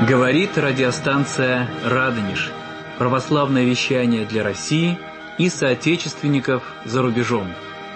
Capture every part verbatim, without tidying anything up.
Говорит радиостанция «Радонеж». Православное вещание для России и соотечественников за рубежом.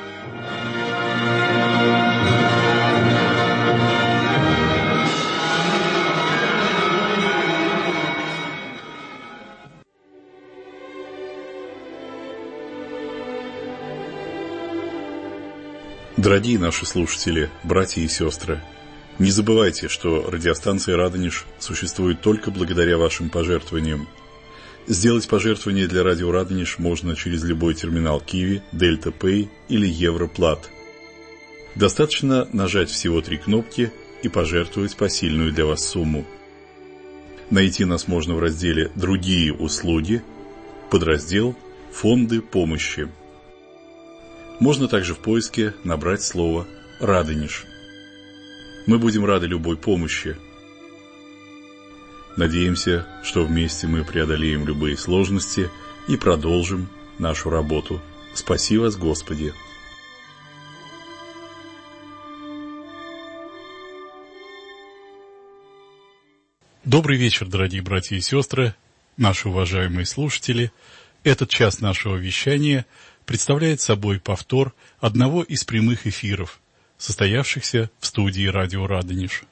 Дорогие наши слушатели, братья и сестры, не забывайте, что радиостанция «Радонеж» существует только благодаря вашим пожертвованиям. Сделать пожертвование для радио «Радонеж» можно через любой терминал Киви, Дельта Пэй или Европлат. Достаточно нажать всего три кнопки и пожертвовать посильную для вас сумму. Найти нас можно в разделе «Другие услуги», подраздел «Фонды помощи». Можно также в поиске набрать слово «Радонеж». Мы будем рады любой помощи. Надеемся, что вместе мы преодолеем любые сложности и продолжим нашу работу. Спаси вас, Господи! Добрый вечер, дорогие братья и сестры, наши уважаемые слушатели. Этот час нашего вещания представляет собой повтор одного из прямых эфиров, состоявшихся в студии радио «Радонеж».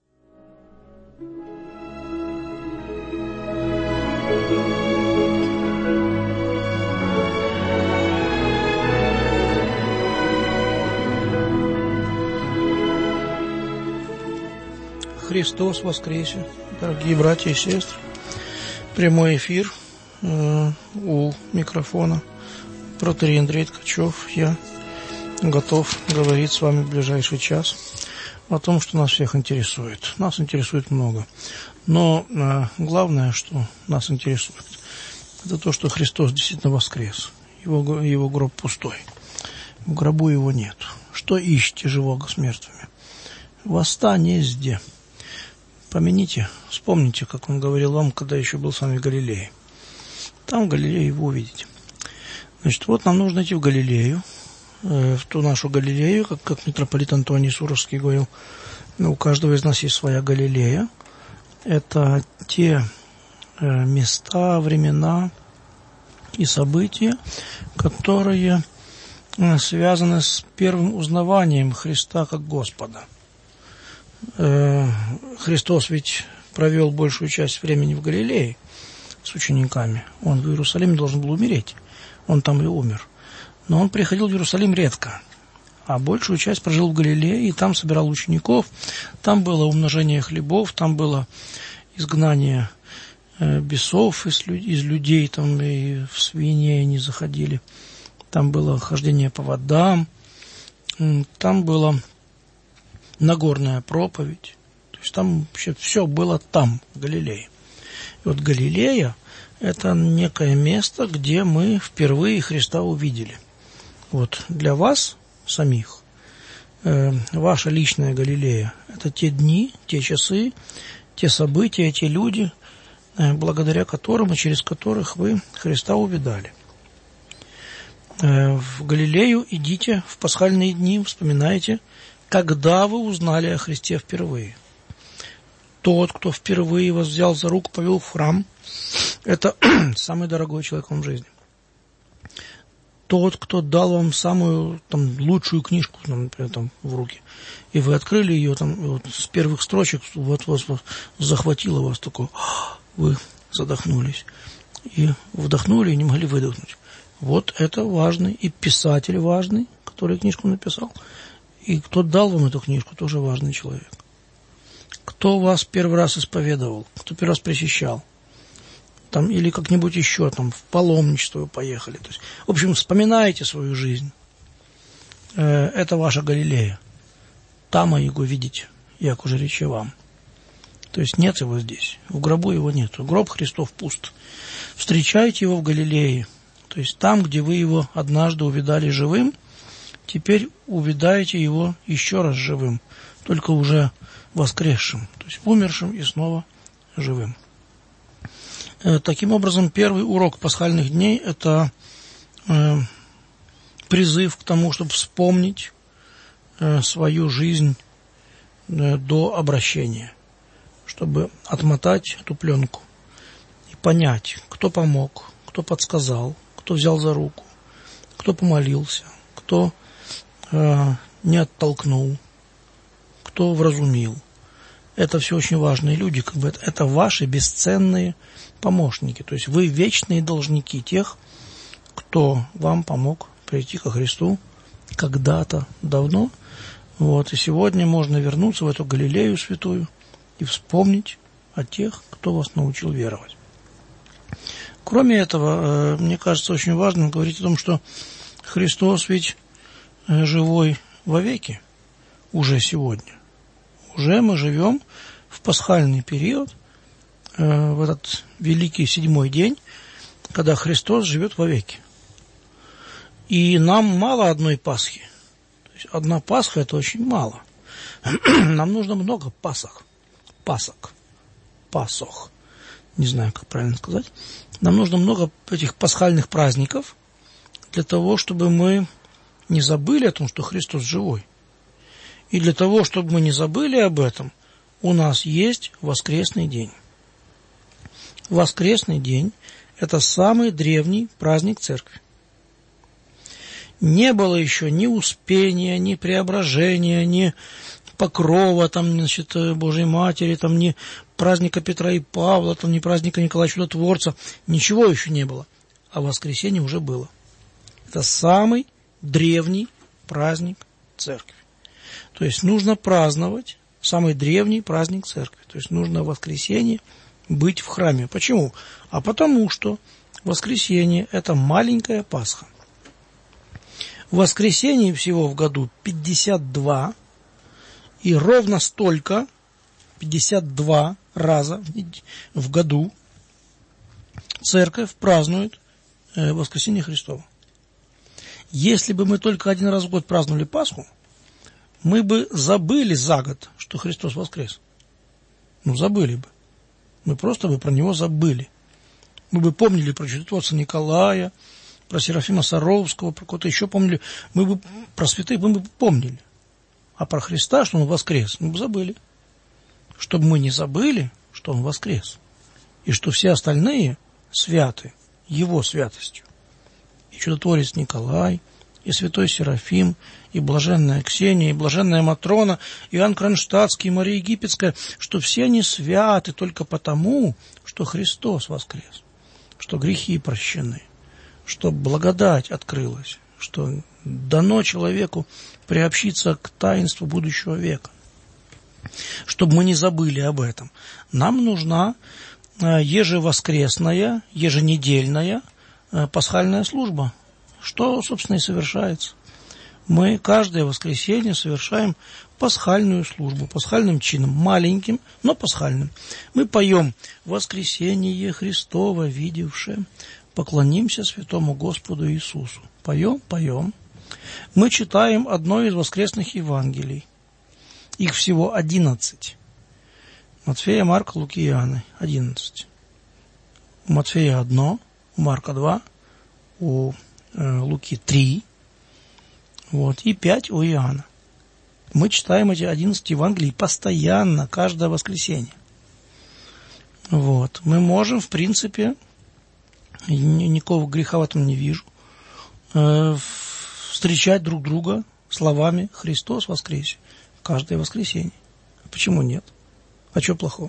Христос воскресе, дорогие братья и сестры. Прямой эфир э, у микрофона. Протоиерей Андрей Ткачев. Я готов говорить с вами в ближайший час о том, что нас всех интересует. Нас интересует много. Но э, главное, что нас интересует, это то, что Христос действительно воскрес. Его, его гроб пустой. В гробу его нет. Что ищете живого с мертвыми? Восстание где? Помяните, вспомните, как он говорил вам, когда еще был с вами в Галилее. Там в Галилее его увидите. Значит, вот нам нужно идти в Галилею, э, в ту нашу Галилею, как, как митрополит Антоний Суровский говорил, у каждого из нас есть своя Галилея. Это те э, места, времена и события, которые э, связаны с первым узнаванием Христа как Господа. Э, Христос ведь провел большую часть времени в Галилее с учениками. Он в Иерусалиме должен был умереть. Он там и умер. Но он приходил в Иерусалим редко, а большую часть прожил в Галилее, и там собирал учеников, там было умножение хлебов, там было изгнание э, бесов из, из людей, там и в свиней они заходили, там было хождение по водам, там была Нагорная проповедь, то есть там вообще все было там, в Галилее. И вот Галилея — это некое место, где мы впервые Христа увидели. Вот для вас самих э, ваша личная Галилея — это те дни, те часы, те события, те люди, э, благодаря которым и через которых вы Христа увидали. Э, в Галилею идите в пасхальные дни, вспоминайте, когда вы узнали о Христе впервые. Тот, кто впервые вас взял за руку, повел в храм, это самый дорогой человек вам в жизни. Тот, кто дал вам самую там, лучшую книжку, например, там, в руки, и вы открыли ее там, вот, с первых строчек, вот вас вот, захватило вас такое, вы задохнулись, и вдохнули, и не могли выдохнуть. Вот это важный, и писатель важный, который книжку написал, и кто дал вам эту книжку, тоже важный человек. Кто вас первый раз исповедовал, кто первый раз причащал, там, или как-нибудь еще, там, в паломничество вы поехали. То есть, в общем, вспоминайте свою жизнь. Э, это ваша Галилея. Там его видите, як уже речи вам. То есть нет его здесь, в гробу его нет. Гроб Христов пуст. Встречайте его в Галилее. То есть там, где вы его однажды увидали живым, теперь увидаете его еще раз живым, только уже воскресшим, то есть умершим и снова живым. Таким образом, первый урок пасхальных дней – это э, призыв к тому, чтобы вспомнить э, свою жизнь э, до обращения, чтобы отмотать эту пленку и понять, кто помог, кто подсказал, кто взял за руку, кто помолился, кто э, не оттолкнул, кто вразумил. Это все очень важные люди, как бы это, это ваши бесценные помощники. То есть вы вечные должники тех, кто вам помог прийти ко Христу когда-то давно. Вот, и сегодня можно вернуться в эту Галилею святую и вспомнить о тех, кто вас научил веровать. Кроме этого, мне кажется очень важным говорить о том, что Христос ведь живой вовеки уже сегодня. Уже мы живем в пасхальный период, в этот великий седьмой день, когда Христос живет вовеки. И нам мало одной Пасхи. То есть одна Пасха – это очень мало. Нам нужно много Пасах. Пасок. Пасох. Не знаю, как правильно сказать. Нам нужно много этих пасхальных праздников для того, чтобы мы не забыли о том, что Христос живой. И для того, чтобы мы не забыли об этом, у нас есть воскресный день. Воскресный день – это самый древний праздник Церкви. Не было еще ни Успения, ни Преображения, ни Покрова, там, значит, Божьей Матери, там, ни праздника Петра и Павла, там, ни праздника Николая Чудотворца. Ничего еще не было. А воскресенье уже было. Это самый древний праздник Церкви. То есть нужно праздновать самый древний праздник Церкви. То есть нужно в воскресенье быть в храме. Почему? А потому что воскресенье – это маленькая Пасха. Воскресений всего в году пятьдесят два, и ровно столько, пятьдесят два раза в году Церковь празднует воскресение Христово. Если бы мы только один раз в год праздновали Пасху, мы бы забыли за год, что Христос воскрес. Ну, забыли бы. Мы просто бы про Него забыли. Мы бы помнили про чудотворца Николая, про Серафима Саровского, про кого-то еще помнили. Мы бы про святых мы бы помнили. А про Христа, что Он воскрес, мы бы забыли. Чтобы мы не забыли, что Он воскрес. И что все остальные святы Его святостью. И чудотворец Николай, и святой Серафим, и блаженная Ксения, и блаженная Матрона, и Иоанн Кронштадтский, и Мария Египетская, что все они святы только потому, что Христос воскрес, что грехи прощены, что благодать открылась, что дано человеку приобщиться к таинству будущего века. Чтобы мы не забыли об этом, нам нужна ежевоскресная, еженедельная пасхальная служба, что, собственно, и совершается. Мы каждое воскресенье совершаем пасхальную службу, пасхальным чином, маленьким, но пасхальным. Мы поем «Воскресение Христово видевшее, поклонимся святому Господу Иисусу». Поем, поем. Мы читаем одно из воскресных Евангелий. Их всего одиннадцать. Матфея, Марка, Луки и Иоанна. Одиннадцать. У Матфея одно, у Марка два, у э, Луки три, вот, и пять у Иоанна. Мы читаем эти одиннадцать Евангелий постоянно, каждое воскресенье. Вот. Мы можем, в принципе, никакого греха в этом не вижу, э, встречать друг друга словами «Христос воскресе» каждое воскресенье. Почему нет? А что плохого?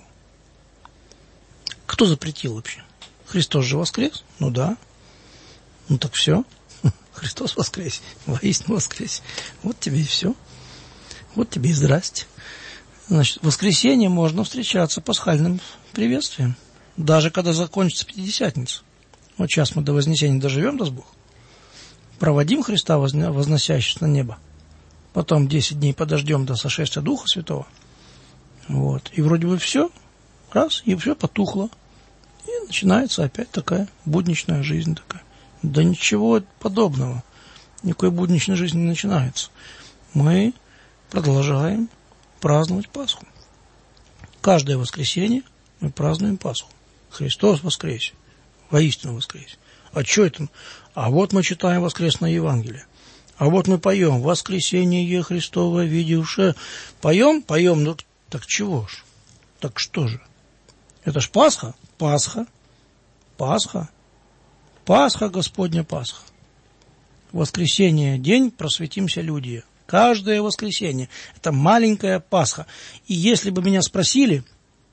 Кто запретил вообще? Христос же воскрес? Ну да. Ну так все. Христос воскрес. Воистину воскрес. Вот тебе и все. Вот тебе и здрасте. Значит, в воскресенье можно встречаться пасхальным приветствием. Даже когда закончится Пятидесятница. Вот сейчас мы до Вознесения доживем, даст Бог. Проводим Христа, возносящегося на небо. Потом десять дней подождем до сошествия Духа Святого. Вот. И вроде бы все. Раз, и все потухло. И начинается опять такая будничная жизнь такая. Да ничего подобного. Никакой будничной жизни не начинается. Мы продолжаем праздновать Пасху. Каждое воскресенье мы празднуем Пасху. Христос воскресе. Воистину воскресе. А что это? А вот мы читаем воскресное Евангелие. А вот мы поем «Воскресение Христово видевшее». Поем, поем, ну так чего ж? Так что же? Это ж Пасха? Пасха. Пасха. Пасха, Господня Пасха. Воскресенье, день просветимся люди. Каждое воскресенье. Это маленькая Пасха. И если бы меня спросили,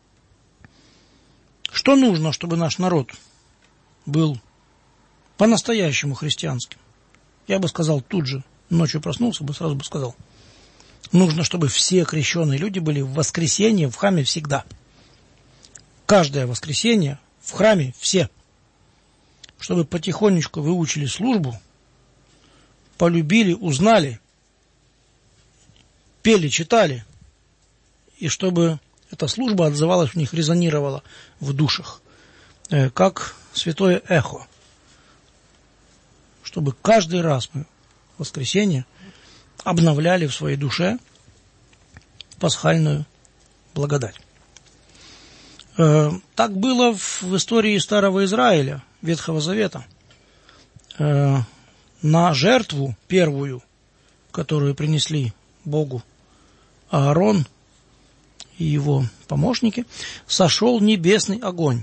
что нужно, чтобы наш народ был по-настоящему христианским, я бы сказал тут же, ночью проснулся бы, сразу бы сказал, нужно, чтобы все крещенные люди были в воскресенье в храме всегда. Каждое воскресенье в храме все. Чтобы потихонечку выучили службу, полюбили, узнали, пели, читали, и чтобы эта служба отзывалась в них, резонировала в душах, как святое эхо. Чтобы каждый раз мы в воскресенье обновляли в своей душе пасхальную благодать. Так было в истории Старого Израиля, Ветхого Завета. На жертву первую, которую принесли Богу Аарон и его помощники, сошел небесный огонь.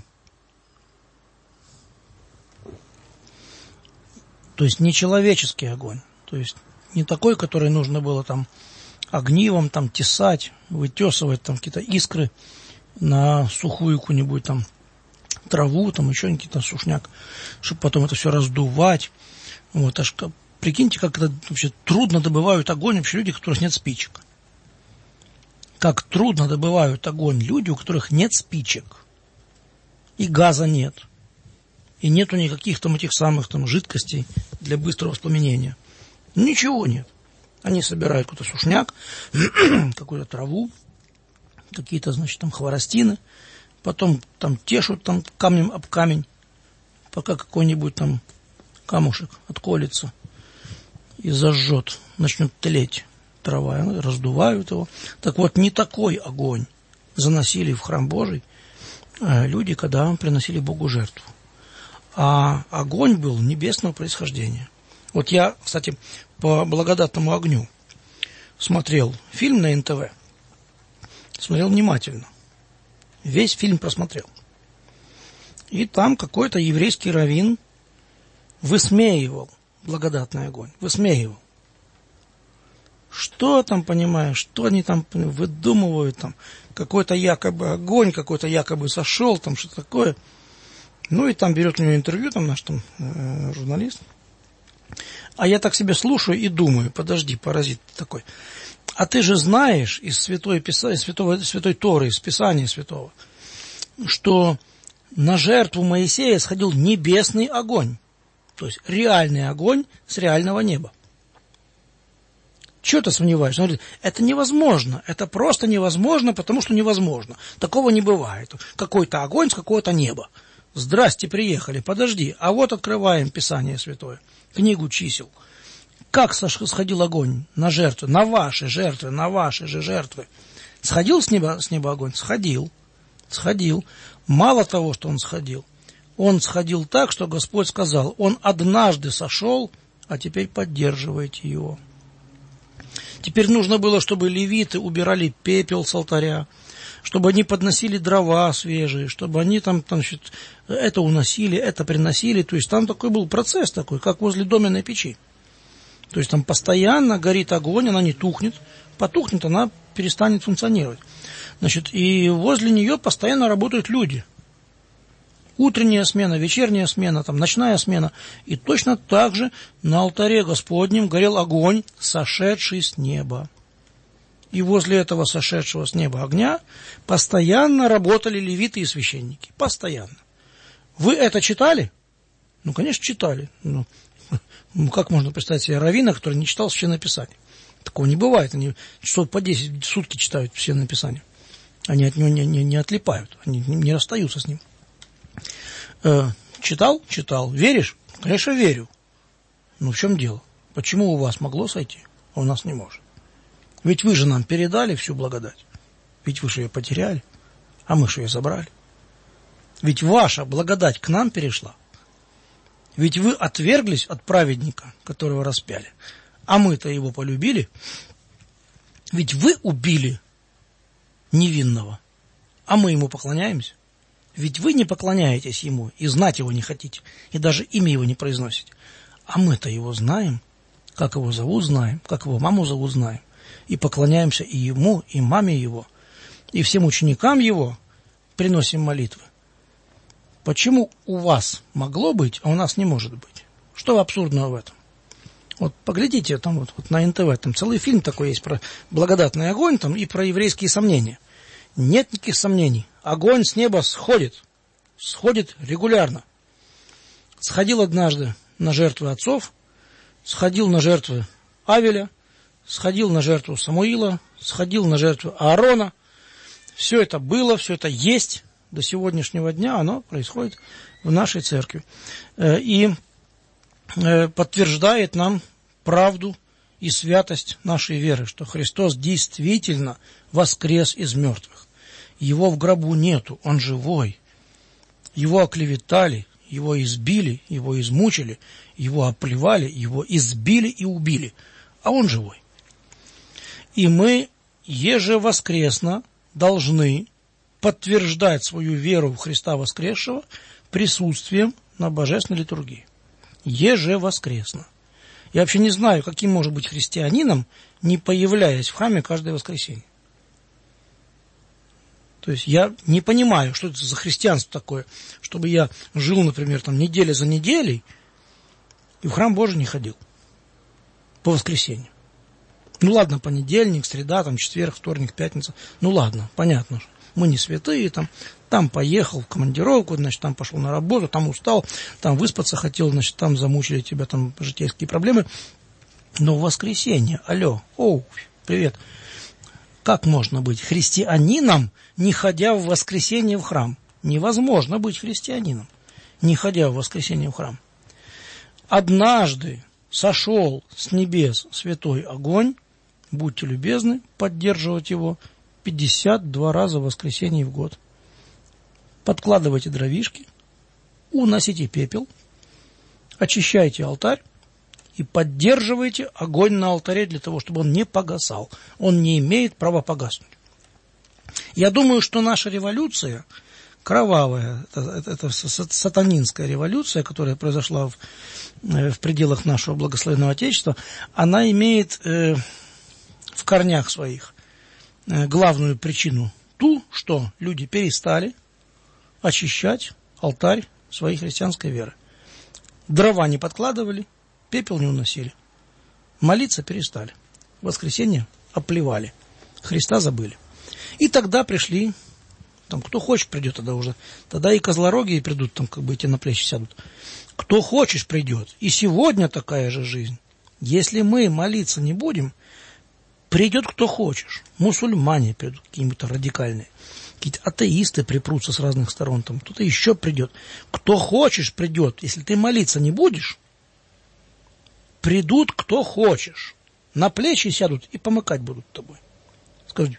То есть не человеческий огонь, то есть не такой, который нужно было там огнивом там тесать, вытесывать там какие-то искры на сухую какую-нибудь там траву, там еще какие-то сушняк, чтобы потом это все раздувать. Вот, аж прикиньте, как это вообще трудно добывают огонь вообще люди, у которых нет спичек. Как трудно добывают огонь люди, у которых нет спичек. И газа нет. И нету никаких там этих самых там жидкостей для быстрого воспламенения. Ничего нет. Они собирают какой-то сушняк, какую-то траву, какие-то, значит, там хворостины, потом там тешут там камнем об камень, пока какой-нибудь там камушек отколется и зажжет, начнет тлеть трава, раздувают его. Так вот, не такой огонь заносили в храм Божий люди, когда приносили Богу жертву. А огонь был небесного происхождения. Вот я, кстати, по благодатному огню смотрел фильм на эн тэ вэ. Смотрел внимательно. Весь фильм просмотрел. И там какой-то еврейский раввин высмеивал благодатный огонь. Высмеивал. Что там, понимаешь, что они там выдумывают, там какой-то якобы огонь, какой-то якобы сошел, там что-то такое. Ну и там берет у него интервью, там наш там э, журналист. А я так себе слушаю и думаю, подожди, паразит такой. А ты же знаешь из святой, из святого, святой Торы, из Писания святого, что на жертву Моисея сходил небесный огонь. То есть реальный огонь с реального неба. Чего ты сомневаешься? Он говорит, это невозможно. Это просто невозможно, потому что невозможно. Такого не бывает. Какой-то огонь с какого-то неба. Здрасте, приехали, подожди. А вот открываем Писание святое, книгу чисел. Как сходил огонь на жертвы, на ваши жертвы, на ваши же жертвы? Сходил с неба, с неба огонь? Сходил. Сходил. Мало того, что он сходил, он сходил так, что Господь сказал, он однажды сошел, а теперь поддерживайте его. Теперь нужно было, чтобы левиты убирали пепел с алтаря, чтобы они подносили дрова свежие, чтобы они там, там значит, это уносили, это приносили. То есть там такой был процесс такой, как возле доменной печи. То есть там постоянно горит огонь, она не тухнет. Потухнет, она перестанет функционировать. Значит, и возле нее постоянно работают люди. Утренняя смена, вечерняя смена, там, ночная смена. И точно так же на алтаре Господнем горел огонь, сошедший с неба. И возле этого сошедшего с неба огня постоянно работали левиты и священники. Постоянно. Вы это читали? Ну, конечно, читали. Ну, как можно представить себе раввина, который не читал Священное Писание? Такого не бывает. Они часов по десять в сутки читают Священное Писание. Они от него не, не, не отлипают, они не расстаются с ним. Э, читал? Читал. Веришь? Конечно, верю. Но в чем дело? Почему у вас могло сойти, а у нас не может? Ведь вы же нам передали всю благодать. Ведь вы же ее потеряли, а мы же ее забрали. Ведь ваша благодать к нам перешла. Ведь вы отверглись от праведника, которого распяли, а мы-то его полюбили. Ведь вы убили невинного, А мы ему поклоняемся? Ведь вы не поклоняетесь ему, и знать его не хотите, и даже имя его не произносите. А мы-то его знаем, как его зовут знаем, как его маму зовут знаем, и поклоняемся и ему, и маме его, и всем ученикам его приносим молитвы. Почему у вас могло быть, а у нас не может быть? Что абсурдного в этом? Вот поглядите, там вот, вот на эн тэ вэ, там целый фильм такой есть про благодатный огонь там, и про еврейские сомнения. Нет никаких сомнений. Огонь с неба сходит. Сходит регулярно. Сходил однажды на жертвы отцов, сходил на жертвы Авеля, сходил на жертву Самуила, сходил на жертву Аарона. Все это было, все это есть. До сегодняшнего дня оно происходит в нашей церкви. И подтверждает нам правду и святость нашей веры, что Христос действительно воскрес из мертвых. Его в гробу нету, он живой. Его оклеветали, его избили, его измучили, его оплевали, его избили и убили, а он живой. И мы ежевоскресно должны подтверждать свою веру в Христа воскресшего присутствием на божественной литургии. Ежевоскресно. Я вообще не знаю, каким может быть христианином, не появляясь в храме каждое воскресенье. То есть я не понимаю, что это за христианство такое, чтобы я жил, например, там неделя за неделей и в храм Божий не ходил по воскресеньям. Ну ладно, понедельник, среда, там четверг, вторник, пятница. Ну ладно, понятно. Мы не святые, там, там поехал в командировку, значит, там пошел на работу, там устал, там выспаться хотел, значит, там замучили тебя там житейские проблемы. Но в воскресенье, алло, оу, привет. Как можно быть христианином, не ходя в воскресенье в храм? Невозможно быть христианином, не ходя в воскресенье в храм. Однажды сошел с небес святой огонь, будьте любезны поддерживать его пятьдесят два раза в воскресенье в год. Подкладывайте дровишки, уносите пепел, очищайте алтарь и поддерживайте огонь на алтаре для того, чтобы он не погасал. Он не имеет права погаснуть. Я думаю, что наша революция, кровавая, это, это, это сатанинская революция, которая произошла в, в пределах нашего благословенного Отечества, она имеет э, в корнях своих э, главную причину ту, что люди перестали очищать алтарь своей христианской веры. Дрова не подкладывали, пепел не уносили. Молиться перестали. В воскресенье оплевали. Христа забыли. И тогда пришли, там, кто хочет придет тогда уже, тогда и козлорогие придут, там, как бы эти на плечи сядут. Кто хочешь придет. И сегодня такая же жизнь. Если мы молиться не будем, придет кто хочешь. Мусульмане придут, какие-нибудь радикальные. Какие-то атеисты припрутся с разных сторон, там, кто-то еще придет. Кто хочешь придет. Если ты молиться не будешь, придут кто хочешь. На плечи сядут и помыкать будут тобой. Скажут,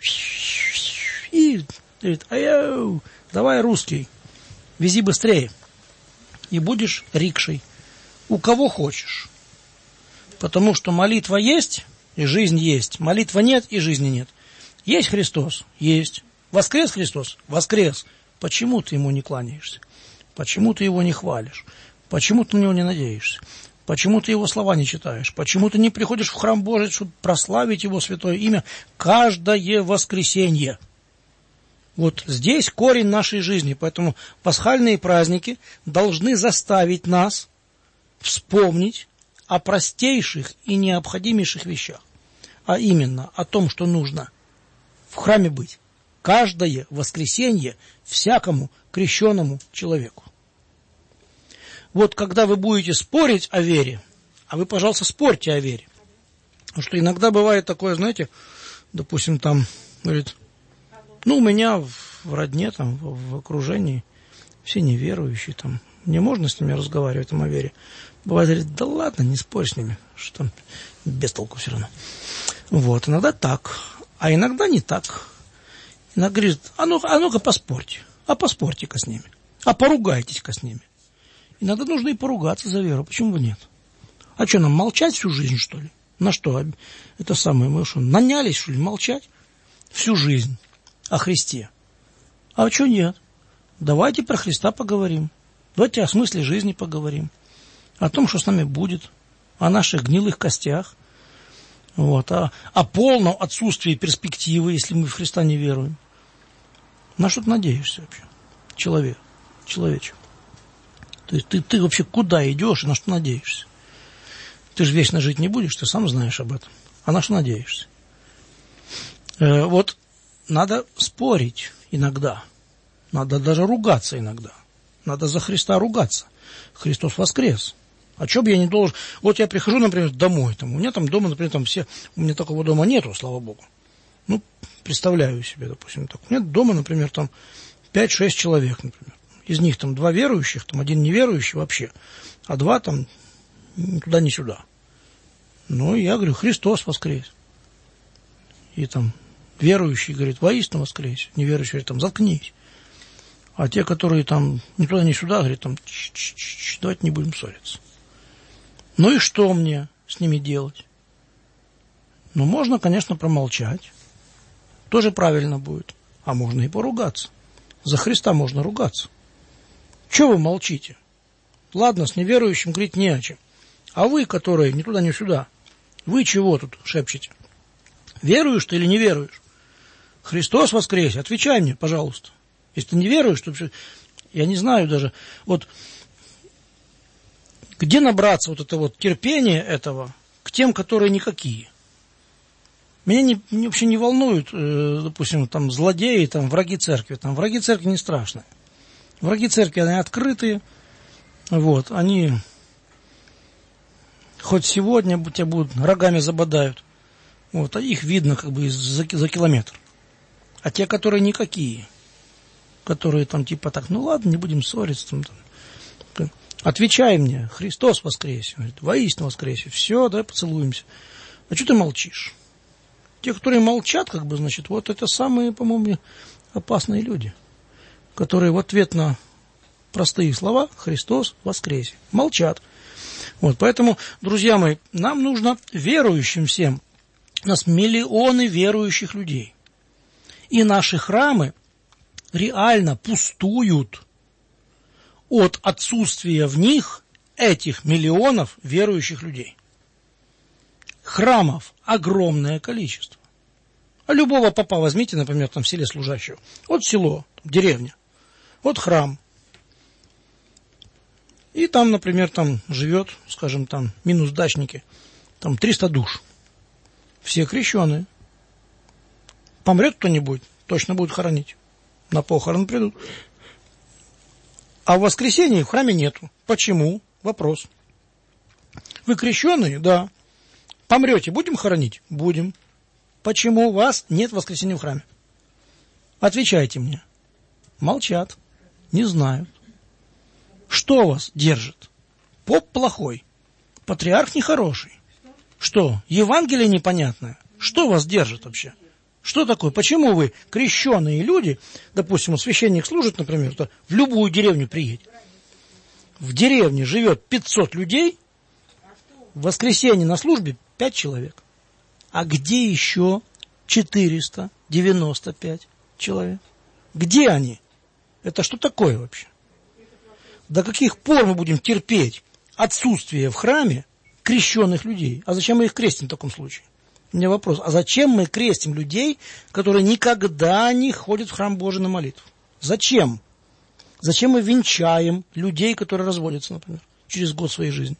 и говорит, ай-яу, давай, русский, вези быстрее. И будешь рикшей. У кого хочешь. Потому что молитва есть, и жизнь есть. Молитва нет, и жизни нет. Есть Христос? Есть. Воскрес Христос? Воскрес. Почему ты ему не кланяешься? Почему ты его не хвалишь? Почему ты на него не надеешься? Почему ты его слова не читаешь? Почему ты не приходишь в храм Божий, чтобы прославить его святое имя каждое воскресенье? Вот здесь корень нашей жизни. Поэтому пасхальные праздники должны заставить нас вспомнить о простейших и необходимейших вещах. А именно о том, что нужно в храме быть каждое воскресенье всякому крещеному человеку. Вот когда вы будете спорить о вере, а вы, пожалуйста, спорьте о вере. Потому что иногда бывает такое, знаете, допустим, там, говорит, ну, у меня в родне, там, в, в окружении все неверующие, там, мне можно с ними разговаривать там, о вере. Бывает, говорит, да ладно, не спорь с ними, что там без толку все равно. Вот, иногда так, а иногда не так. Иногда говорит, а, ну, а ну-ка поспорьте, а поспорьте-ка с ними, а поругайтесь-ка с ними. Иногда нужно и поругаться за веру, почему бы нет? А что, нам молчать всю жизнь, что ли? На что? Это самое, мы что, нанялись, что ли, молчать всю жизнь о Христе? А что нет? Давайте про Христа поговорим. Давайте о смысле жизни поговорим. О том, что с нами будет. О наших гнилых костях. Вот, о, о полном отсутствии перспективы, если мы в Христа не веруем. На что ты надеешься вообще? Человек, человече. То есть ты, ты вообще куда идешь и на что надеешься? Ты же вечно жить не будешь, ты сам знаешь об этом. А на что надеешься? Э, вот надо спорить иногда. Надо даже ругаться иногда. Надо за Христа ругаться. Христос воскрес. А что бы я не должен... Вот я прихожу, например, домой. Там, у меня там дома, например, там все... У меня такого дома нету, слава Богу. Ну, представляю себе, допустим, так. У меня дома, например, там пять-шесть человек, например. Из них там два верующих, там один неверующий вообще. А два там ни туда, ни сюда. Ну, я говорю, Христос воскрес. И там верующий говорит, воистину воскрес. Неверующий говорит, там, заткнись. А те, которые там ни туда, ни сюда, говорят, там, ч-ч-ч, давайте не будем ссориться. Ну и что мне с ними делать? Ну, можно, конечно, промолчать. Тоже правильно будет. А можно и поругаться. За Христа можно ругаться. Чего вы молчите? Ладно, с неверующим говорить не о чем. А вы, которые ни туда, ни сюда, вы чего тут шепчете? Веруешь ты или не веруешь? Христос воскрес, отвечай мне, пожалуйста. Если ты не веруешь, то я не знаю даже, вот где набраться вот это вот терпения этого к тем, которые никакие. Меня не, не, вообще не волнуют, э, допустим, там злодеи, там враги церкви. Там враги церкви не страшные. Враги церкви, они открытые, вот, они хоть сегодня тебя будут рогами забодают, вот, а их видно как бы за, за километр. А те, которые никакие, которые там типа так, ну ладно, не будем ссориться, там, там, отвечай мне, Христос воскресе, воистину воскресе, все, давай поцелуемся. А что ты молчишь? Те, которые молчат, как бы, значит, вот это самые, по-моему, опасные люди, которые в ответ на простые слова «Христос воскресе» молчат. Вот, поэтому, друзья мои, нам нужно верующим всем, у нас миллионы верующих людей, и наши храмы реально пустуют от отсутствия в них этих миллионов верующих людей. Храмов огромное количество. А любого попа возьмите, например, там в селе служащего. Вот село, деревня. Вот храм. И там, например, там живет, скажем, там минус дачники, там триста душ. Все крещеные. Помрет кто-нибудь, точно будут хоронить. На похорон придут. А в воскресенье в храме нету. Почему? Вопрос. Вы крещеные? Да. Помрете, будем хоронить? Будем. Почему у вас нет воскресенья в храме? Отвечайте мне. Молчат. Не знают. Что вас держит? Поп плохой. Патриарх нехороший. Что? Евангелие непонятное? Что вас держит вообще? Что такое? Почему вы, крещеные люди, допустим, священник служит, например, то в любую деревню приедет. В деревне живет пятьсот людей, в воскресенье на службе пять человек. А где еще четыреста девяносто пять человек? Где они? Это что такое вообще? До каких пор мы будем терпеть отсутствие в храме крещенных людей? А зачем мы их крестим в таком случае? У меня вопрос, а зачем мы крестим людей, которые никогда не ходят в храм Божий на молитву? Зачем? Зачем мы венчаем людей, которые разводятся, например, через год своей жизни?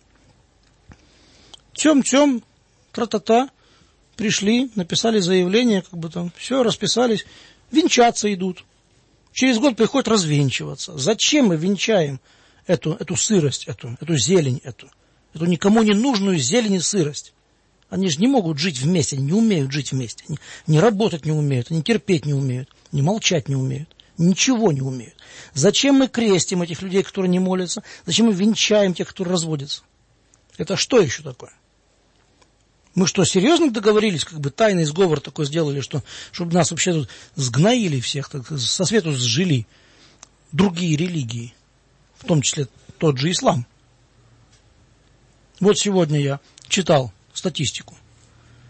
Тем-тем, тра-та-та, пришли, написали заявление, как бы там, все, расписались, венчаться идут. Через год приходят развенчиваться. Зачем мы венчаем эту, эту сырость, эту, эту зелень, эту, эту никому не нужную зелень и сырость? Они же не могут жить вместе, они не умеют жить вместе, они не работать не умеют, они терпеть не умеют, не молчать не умеют, ничего не умеют. Зачем мы крестим этих людей, которые не молятся? Зачем мы венчаем тех, которые разводятся? Это что еще такое? Мы что, серьезно договорились, как бы тайный сговор такой сделали, что, чтобы нас вообще тут сгноили всех, так, со свету сжили другие религии, в том числе тот же ислам. Вот сегодня я читал статистику.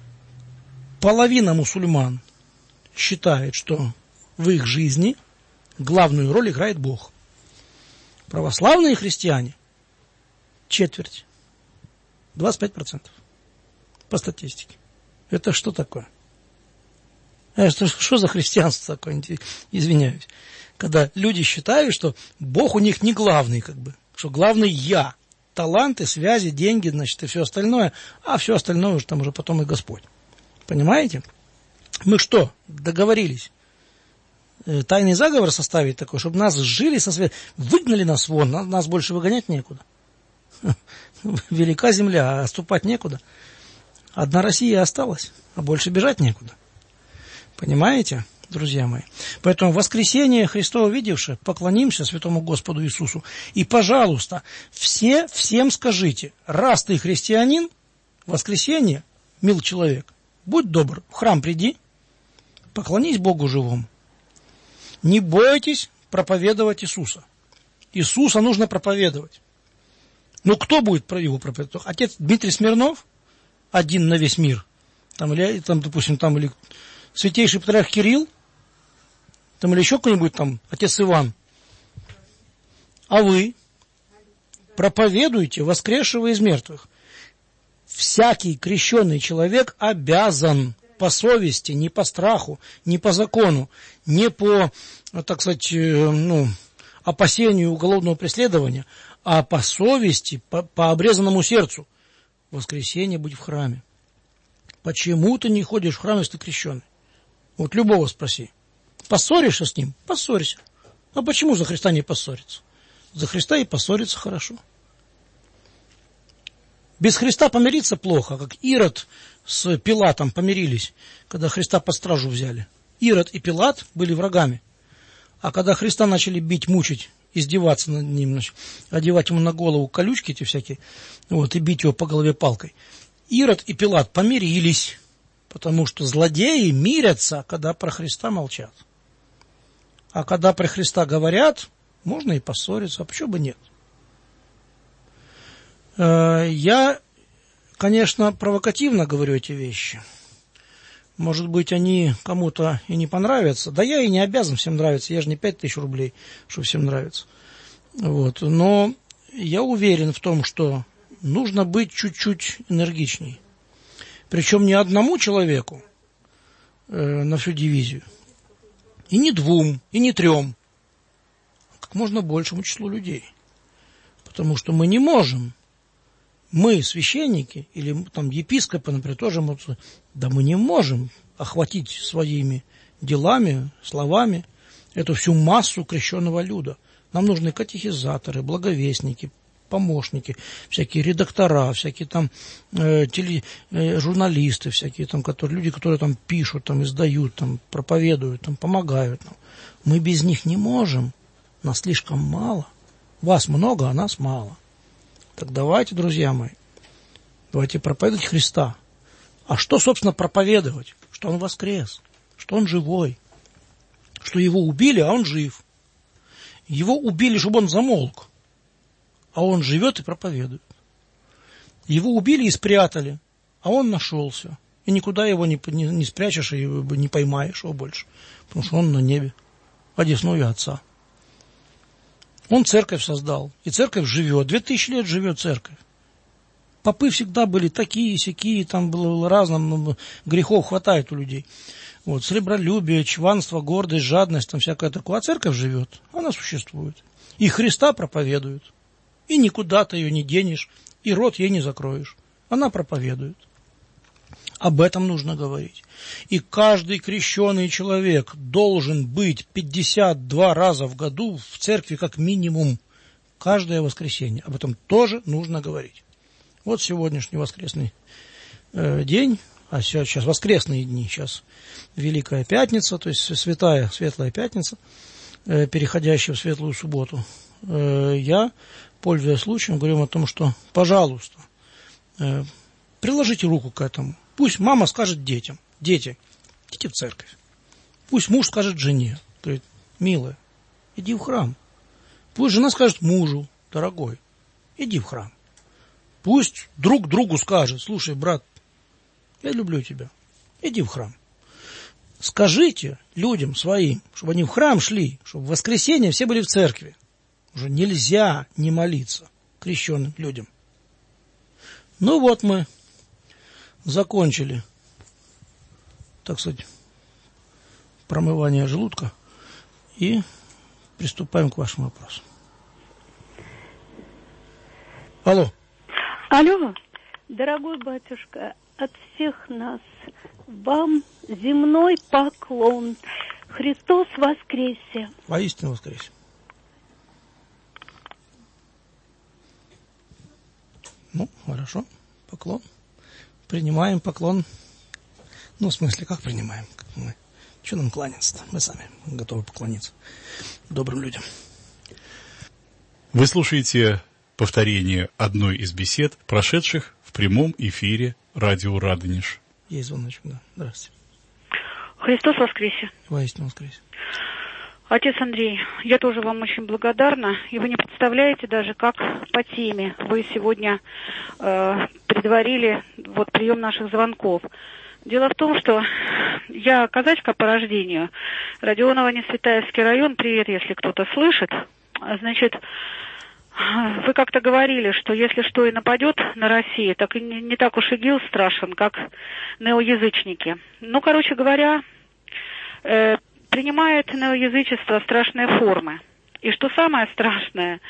Половина мусульман считает, что в их жизни главную роль играет Бог. Православные христиане четверть, двадцать пять процентов по статистике. Это что такое? Это что за христианство такое, извиняюсь. Когда люди считают, что Бог у них не главный, как бы, что главный я. Таланты, связи, деньги, значит, и все остальное, а все остальное уже там уже потом и Господь. Понимаете? Мы что, договорились? Тайный заговор составить такой, чтобы нас сжили со света, выгнали нас вон, нас больше выгонять некуда. Велика земля, а отступать некуда. Одна Россия осталась, а больше бежать некуда. Понимаете, друзья мои? Поэтому в воскресение Христово видевши, поклонимся святому Господу Иисусу. И, пожалуйста, все, всем скажите, раз ты христианин, в воскресенье, мил человек, будь добр, в храм приди, поклонись Богу живому. Не бойтесь проповедовать Иисуса. Иисуса нужно проповедовать. Ну, кто будет его проповедовать? Отец Дмитрий Смирнов, один на весь мир, там, или, там, допустим, там, или святейший патриарх Кирилл, там, или еще кто-нибудь там, отец Иван. А вы проповедуете воскресшего из мертвых. Всякий крещенный человек обязан по совести, не по страху, не по закону, не по, так сказать, ну, опасению уголовного преследования, а по совести, по, по обрезанному сердцу. В воскресенье быть в храме. Почему ты не ходишь в храм, если ты крещеный? Вот любого спроси. Поссоришься с ним? Поссорься. А почему за Христа не поссориться? За Христа и поссориться хорошо. Без Христа помириться плохо, как Ирод с Пилатом помирились, когда Христа под стражу взяли. Ирод и Пилат были врагами. А когда Христа начали бить, мучить, издеваться над ним, значит, одевать ему на голову колючки эти всякие, вот, и бить его по голове палкой, Ирод и Пилат помирились, потому что злодеи мирятся, когда про Христа молчат. А когда про Христа говорят, можно и поссориться, а почему бы нет? Я, конечно, провокативно говорю эти вещи. Может быть, они кому-то и не понравятся. Да я и не обязан всем нравиться. Я же не пять тысяч рублей, что всем нравится. Вот. Но я уверен в том, что нужно быть чуть-чуть энергичней. Причем не одному человеку э, на всю дивизию. И не двум, и не трем. А как можно большему числу людей. Потому что мы не можем. Мы, священники, или там епископы, например, тоже, да мы не можем охватить своими делами, словами эту всю массу крещенного люда. Нам нужны катехизаторы, благовестники, помощники, всякие редактора, всякие там э, теле, э, журналисты, всякие там, которые, люди, которые там пишут, там издают, там проповедуют, там помогают нам. Мы без них не можем, нас слишком мало. Вас много, а нас мало. Так давайте, друзья мои, давайте проповедовать Христа. А что, собственно, проповедовать? Что Он воскрес, что Он живой, что Его убили, а Он жив. Его убили, чтобы Он замолк, а Он живет и проповедует. Его убили и спрятали, а Он нашелся. И никуда его не, не, не спрячешь и не поймаешь его больше, потому что Он на небе, одесную Отца. Он церковь создал, и церковь живет. Две тысячи лет живет церковь. Попы всегда были такие, сякие, там было разным, грехов хватает у людей. Вот, сребролюбие, чванство, гордость, жадность, там всякое такое. А церковь живет, она существует. И Христа проповедует. И никуда ты ее не денешь, и рот ей не закроешь. Она проповедует. Об этом нужно говорить. И каждый крещеный человек должен быть пятьдесят два раза в году в церкви как минимум. Каждое воскресенье. Об этом тоже нужно говорить. Вот сегодняшний воскресный э, день, а сейчас, сейчас воскресные дни, сейчас Великая Пятница, то есть святая, светлая Пятница, э, переходящая в светлую субботу. Э, я, пользуясь случаем, говорю о том, что, пожалуйста, э, приложите руку к этому. Пусть мама скажет детям: дети, идите в церковь. Пусть муж скажет жене, говорит: милая, иди в храм. Пусть жена скажет мужу: дорогой, иди в храм. Пусть друг другу скажет: слушай, брат, я люблю тебя, иди в храм. Скажите людям своим, чтобы они в храм шли, чтобы в воскресенье все были в церкви. Уже нельзя не молиться крещенным людям. Ну вот мы закончили, так сказать, промывание желудка и приступаем к вашему вопросу. Алло. Алло, дорогой батюшка, от всех нас вам земной поклон. Христос воскресе! Воистину воскресе! Ну, хорошо, поклон. Принимаем поклон. Ну, в смысле, как принимаем? Мы... Что нам кланяться-то? Мы сами готовы поклониться добрым людям. Вы слушаете повторение одной из бесед, прошедших в прямом эфире радио Радонеж. Есть звоночек, да. Здравствуйте. Христос воскресе! Воистину воскресе! Отец Андрей, я тоже вам очень благодарна, и вы не представляете даже, как по теме вы сегодня э, предварили вот прием наших звонков. Дело в том, что я казачка по рождению, Родионова, Несветаевский район, привет, если кто-то слышит. Значит, вы как-то говорили, что если что и нападет на Россию, так и не, не так уж ИГИЛ страшен, как неоязычники. Ну, короче говоря, э, принимает неоязычество страшные формы. И что самое страшное,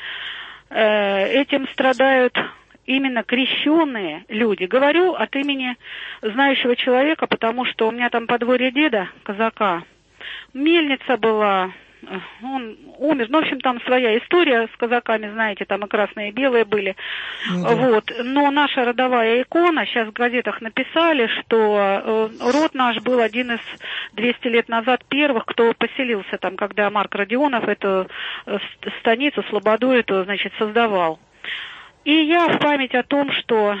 э, этим страдают именно крещенные люди. Говорю от имени знающего человека, потому что у меня там подворье деда, казака, мельница была, он умер. Ну, в общем, там своя история с казаками, знаете, там и красные, и белые были. Ну, да. Вот. Но наша родовая икона, сейчас в газетах написали, что э, род наш был один из двести лет назад первых, кто поселился там, когда Марк Родионов эту э, станицу, слободу эту, значит, создавал. И я в память о том, что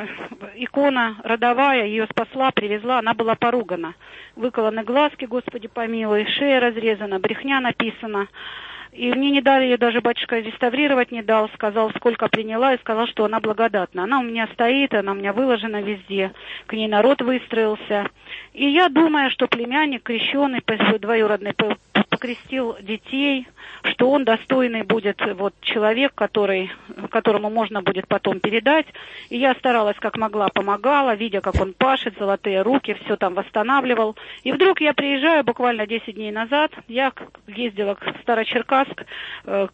икона родовая, ее спасла, привезла, она была поругана. Выколоны глазки, Господи помилуй, шея разрезана, брехня написана. И мне не дали ее даже батюшка реставрировать не дал, сказал, сколько приняла, и сказал, что она благодатна. Она у меня стоит, она у меня выложена везде, к ней народ выстроился. И я думаю, что племянник крещеный, двоюродный, покрестил детей, что он достойный будет вот человек, который, которому можно будет потом передать. И я старалась как могла, помогала, видя, как он пашет, золотые руки, все там восстанавливал. И вдруг я приезжаю буквально десять дней назад, я ездила к Старочеркасск, к,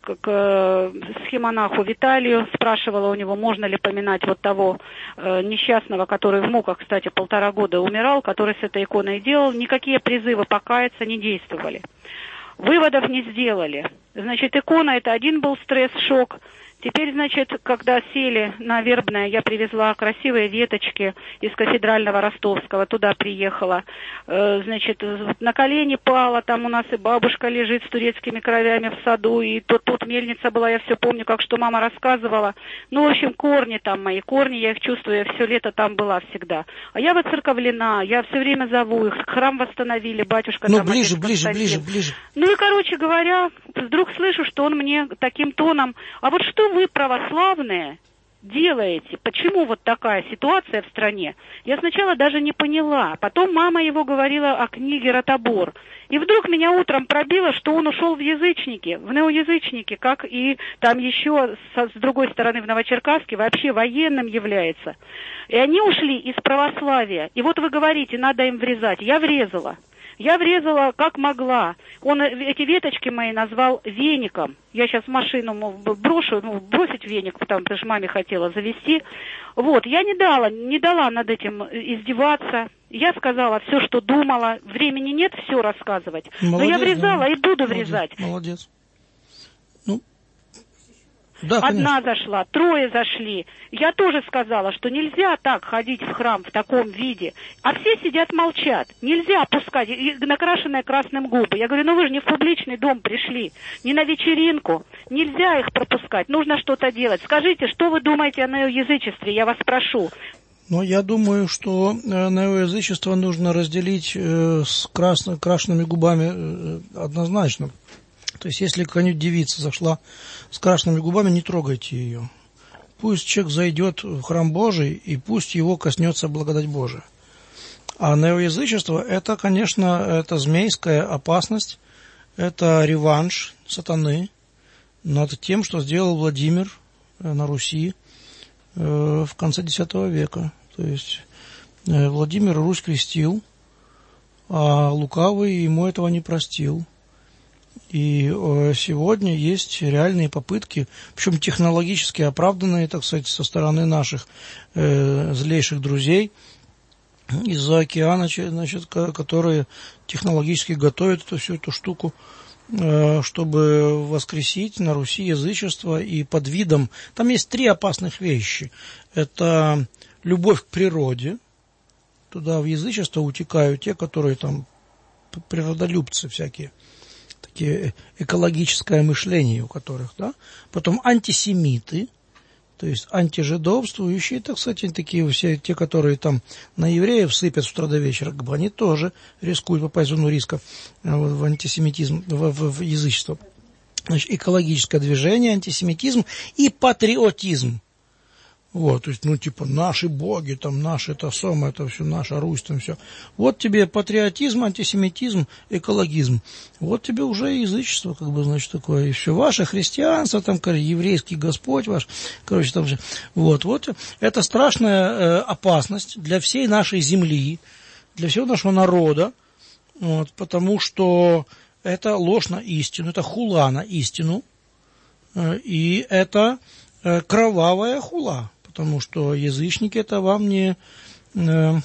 к схемонаху Виталию, спрашивала у него, можно ли поминать вот того несчастного, который в муках, кстати, полтора года умирал, который с этой иконой делал. Никакие призывы покаяться не действовали. Выводов не сделали. Значит, икона — это один был стресс, шок. Теперь, значит, когда сели на Вербное, я привезла красивые веточки из кафедрального Ростовского, туда приехала. Э, значит, на колени пала, там у нас и бабушка лежит с турецкими кровями в саду, и тут, тут мельница была, я все помню, как что мама рассказывала. Ну, в общем, корни там мои, корни, я их чувствую, я все лето там была всегда. А я воцерковлена, я все время зову их, храм восстановили, батюшка ну, там... Ну, ближе, ближе, ближе, ближе. Ну, и, короче говоря, вдруг слышу, что он мне таким тоном, а вот что вы, православные, делаете? Почему вот такая ситуация в стране? Я сначала даже не поняла. Потом мама его говорила о книге «Ротобор». И вдруг меня утром пробило, что он ушел в язычники, в неоязычники, как и там еще с, с другой стороны в Новочеркасске вообще военным является. И они ушли из православия. И вот вы говорите, надо им врезать. Я врезала. Я врезала как могла. Он эти веточки мои назвал веником. Я сейчас машину брошу, ну, бросить веник, потому что маме хотела завести. Вот, я не дала, не дала над этим издеваться. Я сказала все, что думала. Времени нет все рассказывать. Молодец, но я врезала и буду молодец, врезать. Молодец. Ну, да, одна конечно. зашла, трое зашли. Я тоже сказала, что нельзя так ходить в храм в таком виде. А все сидят, молчат. Нельзя опускать, и накрашенные красным губы. Я говорю, ну вы же не в публичный дом пришли, не на вечеринку. Нельзя их пропускать, нужно что-то делать. Скажите, что вы думаете о неоязычестве, я вас прошу. Ну, я думаю, что э, неоязычество нужно разделить э, с красно, крашенными губами э, однозначно. То есть, если какая-нибудь девица зашла с крашенными губами, не трогайте ее. Пусть человек зайдет в храм Божий, и пусть его коснется благодать Божия. А неоязычество – это, конечно, это змейская опасность, это реванш сатаны над тем, что сделал Владимир на Руси в конце десятого века. То есть Владимир Русь крестил, а лукавый ему этого не простил. И сегодня есть реальные попытки, причем технологически оправданные, так сказать, со стороны наших э, злейших друзей из-за океана, значит, которые технологически готовят эту всю эту штуку, э, чтобы воскресить на Руси язычество и под видом... Там есть три опасных вещи. Это любовь к природе. Туда в язычество утекают те, которые там природолюбцы всякие. Такие экологическое мышление у которых, да. Потом антисемиты, то есть антижидовствующие, так сказать, такие все те, которые там на евреев сыпят с утра до вечера, они тоже рискуют попасть в зону риска в антисемитизм, в, в, в язычество. Значит, экологическое движение, антисемитизм и патриотизм. Вот, то есть, ну, типа, наши боги, там, наши, это самое, это все, наша Русь, там, все. Вот тебе патриотизм, антисемитизм, экологизм. Вот тебе уже язычество, как бы, значит, такое, и все. Ваше христианство, там, еврейский Господь ваш, короче, там же. Вот, вот, это страшная э, опасность для всей нашей земли, для всего нашего народа, вот, потому что это ложь на истину, это хула на истину, э, и это э, кровавая хула. Потому что язычники это вам не, э,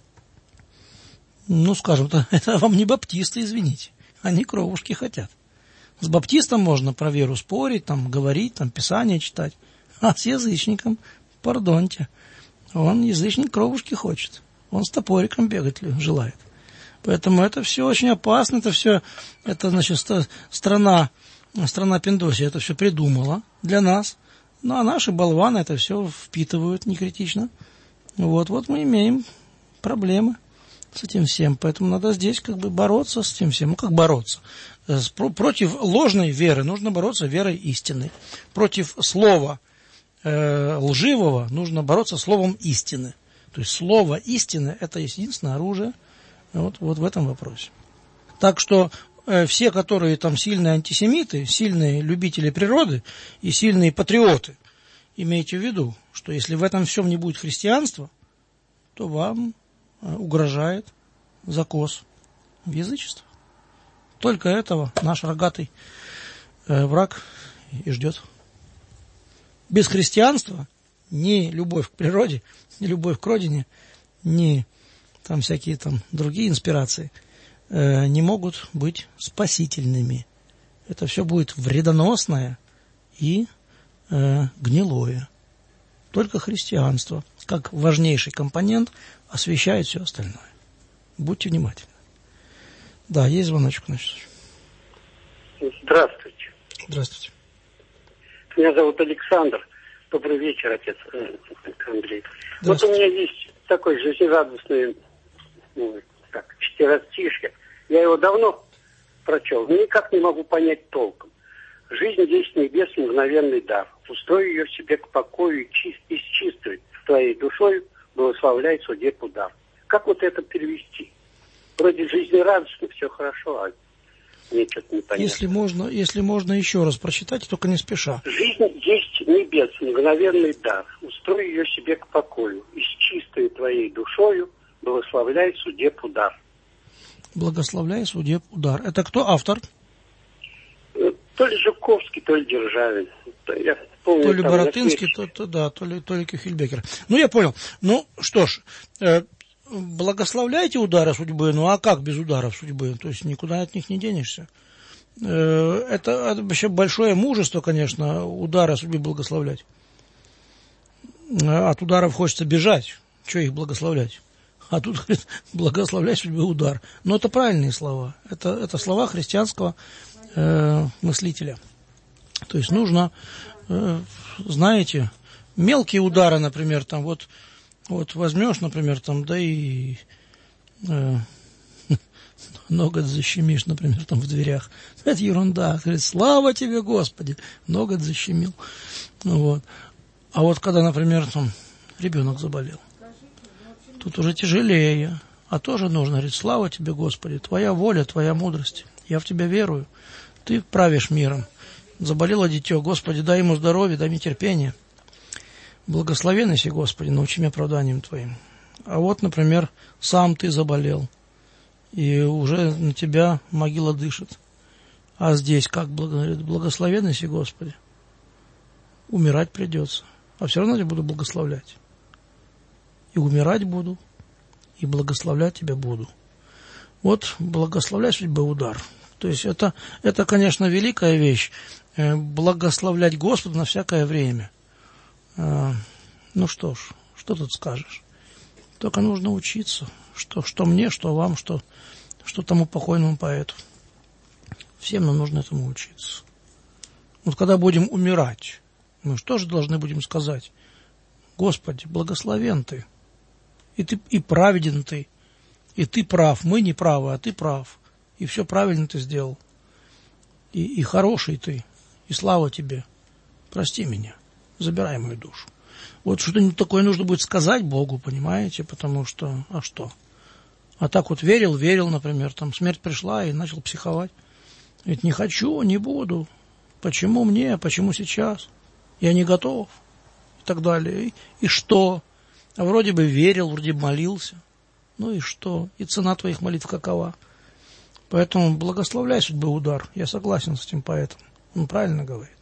ну, скажем, это, это вам не баптисты, извините. Они кровушки хотят. С баптистом можно про веру спорить, там, говорить, там, Писание читать. А с язычником, пардоньте, он, язычник, кровушки хочет. Он с топориком бегать желает. Поэтому это все очень опасно, это все, это, значит, страна, страна Пиндосия это все придумала для нас. Ну, а наши болваны это все впитывают некритично. Вот, вот мы имеем проблемы с этим всем. Поэтому надо здесь как бы бороться с этим всем. Ну, как бороться? Против ложной веры нужно бороться верой истины. Против слова э, лживого нужно бороться словом истины. То есть слово истины – это единственное оружие вот, вот в этом вопросе. Так что все, которые там сильные антисемиты, сильные любители природы и сильные патриоты, имейте в виду, что если в этом всем не будет христианства, то вам угрожает закос в язычество. Только этого наш рогатый враг и ждет. Без христианства ни любовь к природе, ни любовь к родине, ни там всякие там другие инспирации не могут быть спасительными. Это все будет вредоносное и э, гнилое. Только христианство, как важнейший компонент, освещает все остальное. Будьте внимательны. Да, есть звоночек, значит. Здравствуйте. Здравствуйте. Меня зовут Александр. Добрый вечер, отец Андрей. Вот у меня есть такой жизнерадостный, ну, так, четверостишье. Я его давно прочел, но никак не могу понять толком. Жизнь есть небес, мгновенный дар. Устрой ее себе к покою и, чист, и с чистой твоей душой благословляй судеб удар. Как вот это перевести? Вроде жизнерадостно, все хорошо, а мне что-то непонятно. Если можно, если можно еще раз прочитать, только не спеша. Жизнь есть небес, мгновенный дар. Устрой ее себе к покою и с чистой твоей душою благословляй судеб удар. Благословляй судеб удар. Это кто автор? То ли Жуковский, то ли Державин. Я помню, то ли Боротынский, то, то, да, то ли, то ли Кюхельбекер. Ну, я понял. Ну, что ж, э, благословляйте удары судьбы, ну, а как без ударов судьбы? То есть, никуда от них не денешься. Э, это, это вообще большое мужество, конечно, удары судьбы благословлять. От ударов хочется бежать. Что их благословлять? А тут, говорит, благословляй судьбы удар. Но это правильные слова. Это, это слова христианского э, мыслителя. То есть нужно, э, знаете, мелкие удары, например, там вот, вот возьмешь, например, там, да и э, ноготь защемишь, например, там в дверях. Это ерунда. Говорит, слава тебе, Господи, ноготь защемил. Вот. А вот когда, например, там ребенок заболел, тут уже тяжелее. А тоже нужно говорить: слава тебе, Господи, Твоя воля, Твоя мудрость. Я в Тебя верую. Ты правишь миром. Заболело дитё, Господи, дай ему здоровье, дай мне терпение. Благословен си, Господи, научи меня оправданием Твоим. А вот, например, сам ты заболел, и уже на тебя могила дышит. А здесь как благодарит? Благословен си, Господи. Умирать придется, а все равно я буду благословлять. И умирать буду, и благословлять Тебя буду. Вот благословлять судьбы удар. То есть это, это, конечно, великая вещь. Благословлять Господа на всякое время. Ну что ж, что тут скажешь? Только нужно учиться. Что, что мне, что вам, что, что тому покойному поэту. Всем нам нужно этому учиться. Вот когда будем умирать, мы что же должны будем сказать? Господи, благословен Ты. И Ты, и праведен Ты. И Ты прав. Мы не правы, а Ты прав. И все правильно Ты сделал. И, и хороший Ты. И слава Тебе. Прости меня. Забирай мою душу. Вот что-нибудь такое нужно будет сказать Богу, понимаете? Потому что, а что? А так вот верил, верил, например, там смерть пришла и начал психовать. Ведь не хочу, не буду. Почему мне, почему сейчас? Я не готов. И так далее. И, и что? А вроде бы верил, вроде бы молился. Ну и что? И цена твоих молитв какова? Поэтому благословляй судьбы удар. Я согласен с этим поэтом. Он правильно говорит.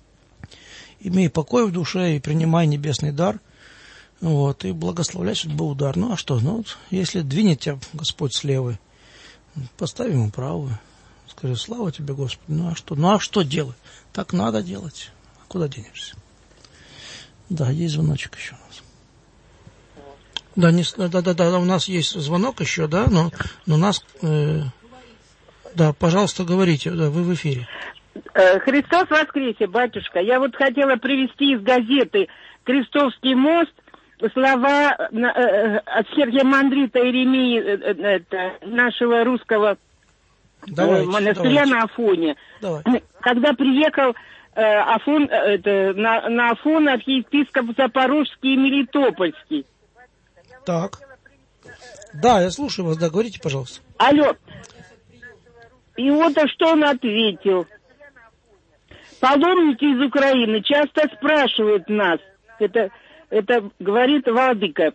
Имей покой в душе и принимай небесный дар. Вот, и благословляй судьбу удар. Ну а что? Ну, вот, если двинет тебя Господь с левой, поставь ему правую. Скажи: слава тебе, Господи. Ну а что? Ну а что делать? Так надо делать. А куда денешься? Да, есть звоночек еще у нас. Да, не, да, да, да, у нас есть звонок еще, да, но, но нас... Э, да, пожалуйста, говорите, да, вы в эфире. Христос воскресе, батюшка. Я вот хотела привести из газеты «Крестовский мост» слова э, от Сергия-Мандрита Иеремии, э, э, нашего русского давайте, э, монастыря давайте. на Афоне. Давайте. Когда приехал э, Афон, э, это, на, на Афон архиепископ Запорожский и Мелитопольский. Так. Да, я слушаю вас, да, говорите, пожалуйста. Алло. И вот что он ответил. Паломники из Украины часто спрашивают нас, это, это говорит владыка,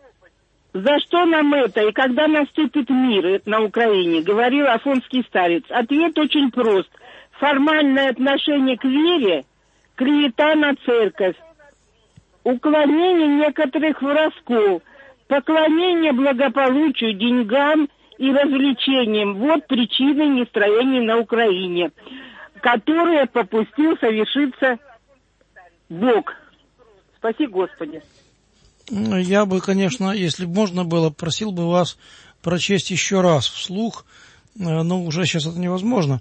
за что нам это и когда наступит мир на Украине, говорил афонский старец. Ответ очень прост. Формальное отношение к вере, клевета на церковь, уклонение некоторых воровсков, поклонение благополучию, деньгам и развлечениям. Вот причины нестроения на Украине, которые попустил совершиться Бог. Спаси Господи. Я бы, конечно, если бы можно было, просил бы вас прочесть еще раз вслух, но уже сейчас это невозможно,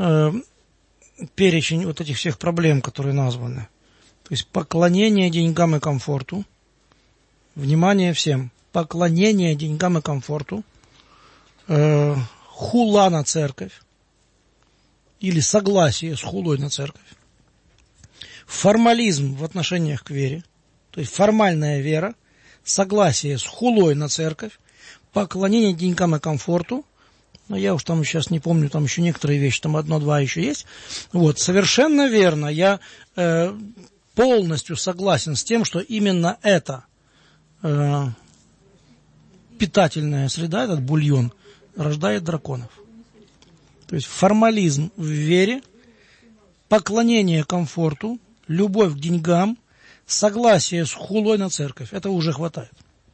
перечень вот этих всех проблем, которые названы. То есть поклонение деньгам и комфорту. Внимание всем. Поклонение деньгам и комфорту. Хула на церковь. Или согласие с хулой на церковь. Формализм в отношениях к вере. То есть формальная вера. Согласие с хулой на церковь. Поклонение деньгам и комфорту. Но я уж там сейчас не помню, там еще некоторые вещи, там одно-два еще есть. Вот, совершенно верно. Я э, полностью согласен с тем, что именно эта э, питательная среда, этот бульон, рождает драконов. То есть формализм в вере, поклонение комфорту, любовь к деньгам, согласие с хулой на церковь. Это уже хватает.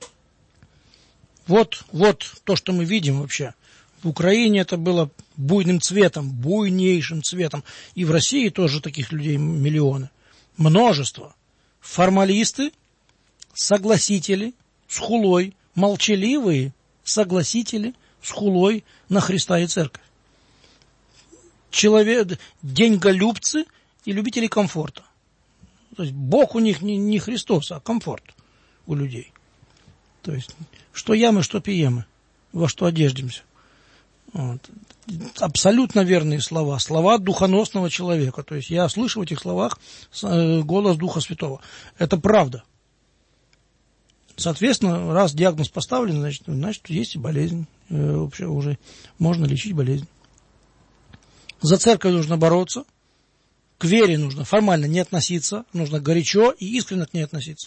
Вот, вот то, что мы видим вообще. В Украине это было буйным цветом, буйнейшим цветом. И в России тоже таких людей миллионы. Множество. Формалисты, согласители с хулой, молчаливые согласители с хулой на Христа и Церковь. Человек, деньголюбцы и любители комфорта. То есть Бог у них не, не Христос, а комфорт у людей. То есть что ямы, что пиемы, во что одеждемся. Вот. Абсолютно верные слова. Слова духоносного человека. То есть я слышу в этих словах голос Духа Святого. Это правда. Соответственно, раз диагноз поставлен, значит, значит есть и болезнь. Вообще уже можно лечить болезнь. За церковь нужно бороться. К вере нужно формально не относиться. Нужно горячо и искренне к ней относиться.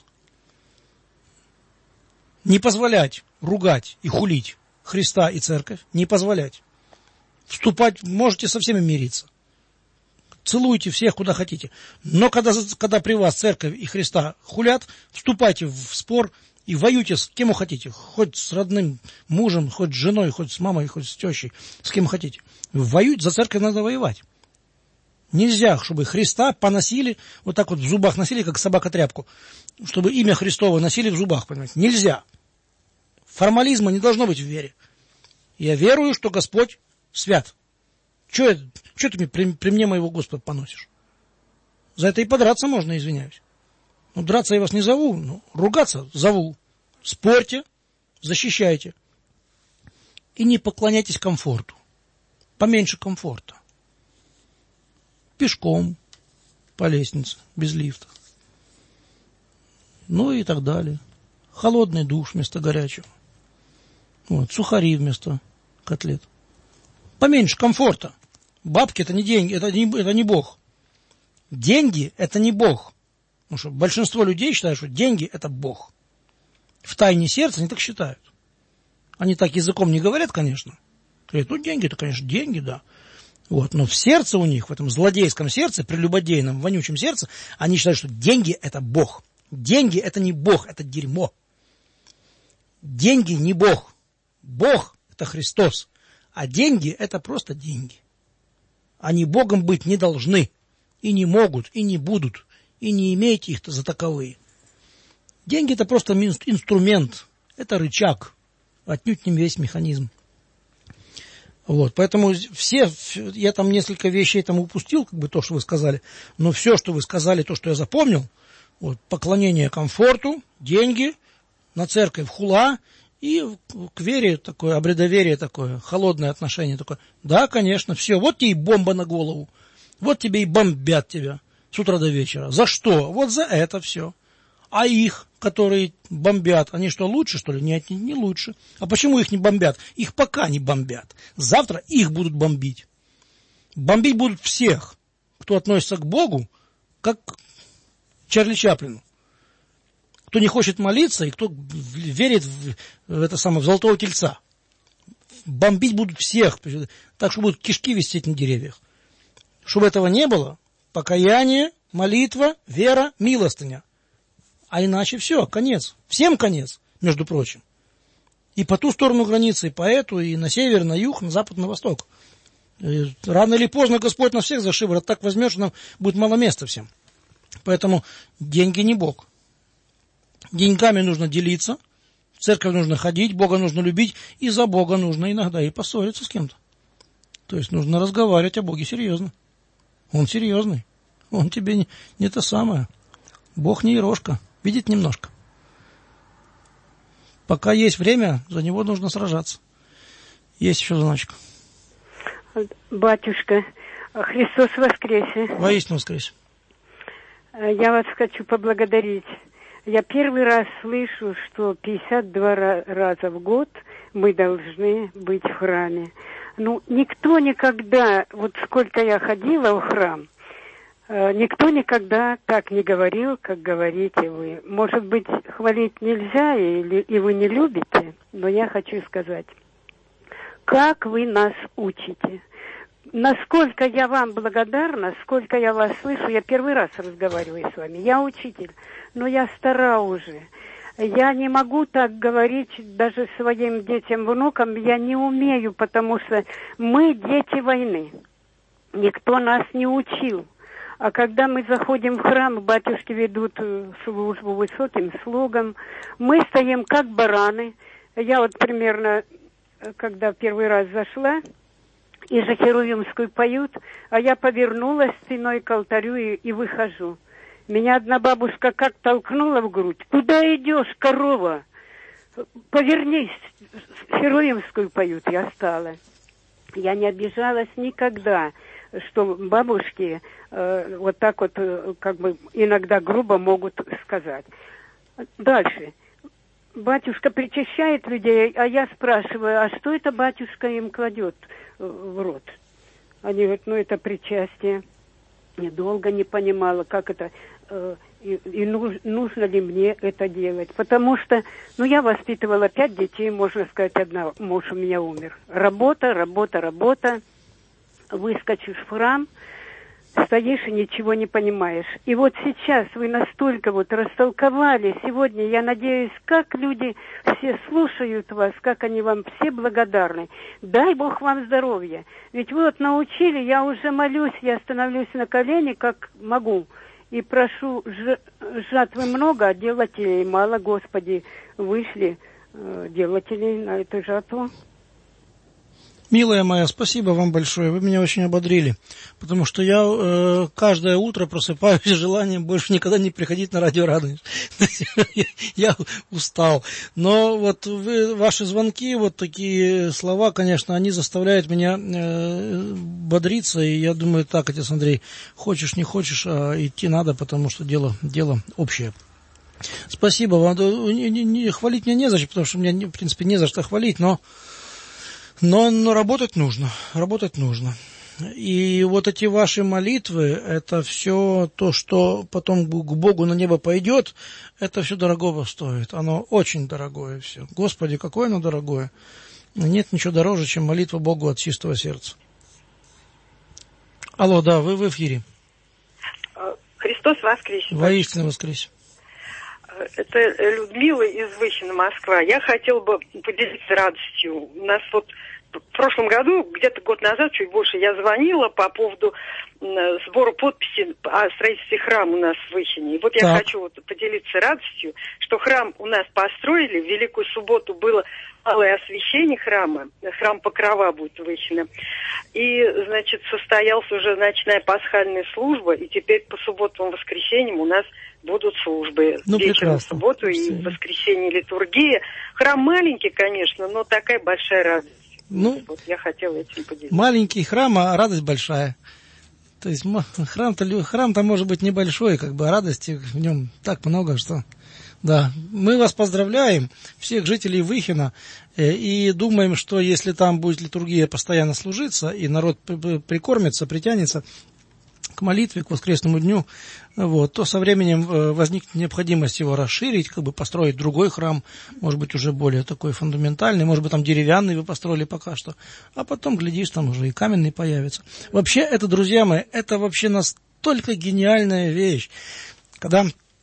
Не позволять ругать и хулить Христа и церковь. Не позволять. Вступать можете со всеми мириться. Целуйте всех, куда хотите. Но когда, когда при вас церковь и Христа хулят, вступайте в спор и воюйте с кем хотите. Хоть с родным мужем, хоть с женой, хоть с мамой, хоть с тещей. С кем хотите. Воюйте, за церковь надо воевать. Нельзя, чтобы Христа поносили, вот так вот в зубах носили, как собака тряпку. Чтобы имя Христово носили в зубах, понимаете. Нельзя. Формализма не должно быть в вере. Я верую, что Господь свят. Че ты мне, при, при мне моего Господа поносишь? За это и подраться можно, извиняюсь. Ну, драться я вас не зову, ну, ругаться зову. Спорьте, защищайте. И не поклоняйтесь комфорту. Поменьше комфорта. Пешком, по лестнице, без лифта. Ну и так далее. Холодный душ вместо горячего. Вот, сухари вместо котлет. Поменьше комфорта. Бабки это не деньги, это не, это не Бог. Деньги это не Бог. Потому что большинство людей считают, что деньги это Бог. В тайне сердца они так считают. Они так языком не говорят, конечно. Говорят, ну деньги это, конечно, деньги, да. Вот, но в сердце у них, в этом злодейском сердце, прелюбодейном, вонючем сердце, они считают, что деньги это Бог. Деньги это не Бог, это дерьмо. Деньги не Бог. Бог это Христос. А деньги это просто деньги. Они Богом быть не должны. И не могут, и не будут. И не имейте их за таковые. Деньги это просто инструмент. Это рычаг. Отнюдь не весь механизм. Вот, поэтому все, я там несколько вещей там упустил, как бы то, что вы сказали, но все, что вы сказали, то, что я запомнил, вот, поклонение комфорту, деньги, на церковь хула и к вере такое, обредоверие такое, холодное отношение такое. Да, конечно, все, вот тебе и бомба на голову, вот тебе и бомбят тебя с утра до вечера. За что? Вот за это все. А их, которые бомбят, они что, лучше, что ли? Нет, не лучше. А почему их не бомбят? Их пока не бомбят. Завтра их будут бомбить. Бомбить будут всех, кто относится к Богу, как к Чарли Чаплину. Кто не хочет молиться и кто верит в, в это самое, в золотого тельца. Бомбить будут всех, так что будут кишки висеть на деревьях. Чтобы этого не было, покаяние, молитва, вера, милостыня. А иначе все, конец. Всем конец, между прочим. И по ту сторону границы, и по эту, и на север, на юг, на запад, на восток. И рано или поздно Господь нас всех за шиворот так возьмет, что нам будет мало места всем. Поэтому деньги не Бог. Деньгами нужно делиться, в церковь нужно ходить, Бога нужно любить, и за Бога нужно иногда и поссориться с кем-то. То есть нужно разговаривать о Боге серьезно. Он серьезный. Он тебе не, не то самое. Бог не ерошка. Видит немножко. Пока есть время, за него нужно сражаться. Есть еще звоночек. Батюшка, Христос воскресе. Воистину воскресе. Я вас хочу поблагодарить. Я первый раз слышу, что пятьдесят два раза в год мы должны быть в храме. Ну, никто никогда, вот сколько я ходила в храм, никто никогда так не говорил, как говорите вы. Может быть, хвалить нельзя, или, и вы не любите, но я хочу сказать, как вы нас учите. Насколько я вам благодарна, сколько я вас слышу, я первый раз разговариваю с вами. Я учитель, но я стара уже. Я не могу так говорить даже своим детям, внукам, я не умею, потому что мы дети войны. Никто нас не учил. А когда мы заходим в храм, батюшки ведут службу высоким слогом, мы стоим как бараны. Я вот примерно, когда первый раз зашла, и же херувимскую поют, а я повернулась спиной к алтарю и, и выхожу. Меня одна бабушка как толкнула в грудь. Куда идешь, корова? Повернись, херувимскую поют. Я стала. Я не обижалась никогда, что бабушки э, вот так вот, э, как бы иногда грубо могут сказать. Дальше. батюшка причащает людей, а я спрашиваю, а что это батюшка им кладет в рот? Они говорят, ну это причастие. Я долго не понимала, как это, э, и, и нуж, нужно ли мне это делать. Потому что, ну я воспитывала пять детей, можно сказать, одна, муж у меня умер. Работа, работа, работа. Выскочишь в храм, стоишь и ничего не понимаешь. И вот сейчас вы настолько вот растолковали. Сегодня, я надеюсь, как люди все слушают вас, как они вам все благодарны. Дай Бог вам здоровья. Ведь вы вот научили, я уже молюсь, я становлюсь на колени, как могу. И прошу, ж, жатвы много, а делателей мало. Господи, вышли э, делателей на эту жатву. Милая моя, спасибо вам большое, вы меня очень ободрили, потому что я э, каждое утро просыпаюсь с желанием больше никогда не приходить на радио Радонеж. Я устал, но вот вы, ваши звонки, вот такие слова, конечно, они заставляют меня э, бодриться, и я думаю, так, отец Андрей, хочешь, не хочешь, а идти надо, потому что дело, дело общее. Спасибо вам, не, не, не, хвалить меня не за что, потому что меня, в принципе, не за что хвалить, но Но, но работать нужно, работать нужно. И вот эти ваши молитвы, это все то, что потом к Богу на небо пойдет, это все дорогого стоит. Оно очень дорогое все. Господи, какое оно дорогое. Нет ничего дороже, чем молитва Богу от чистого сердца. Алло, да, вы в эфире. Христос воскресе. Воистину воскресе. Это Людмила из Выхина, Москва. Я хотела бы поделиться радостью. У нас вот в прошлом году, где-то год назад, чуть больше, я звонила по поводу сбора подписей о строительстве храма у нас в Выхине. И вот я так. хочу вот поделиться радостью, что храм у нас построили. В Великую Субботу было малое освящение храма. Храм Покрова будет в Выхине. И, значит, состоялась уже ночная пасхальная служба. И теперь по субботам и воскресеньям у нас будут службы. Ну, вечером в субботу и в воскресенье литургия. Храм маленький, конечно, но такая большая радость. Ну, вот я хотела этим поделиться. Маленький храм, а радость большая. То есть храм-то, храм-то может быть небольшой, как бы, а радости в нем так много, что... Да, мы вас поздравляем, всех жителей Выхина, и думаем, что если там будет литургия постоянно служиться, и народ прикормится, притянется к молитве, к воскресному дню, вот, то со временем возникнет необходимость его расширить, как бы построить другой храм, может быть, уже более такой фундаментальный, может быть, там деревянный вы построили пока что, а потом, глядишь, там уже и каменный появится. Вообще, это, друзья мои, это вообще настолько гениальная вещь, когда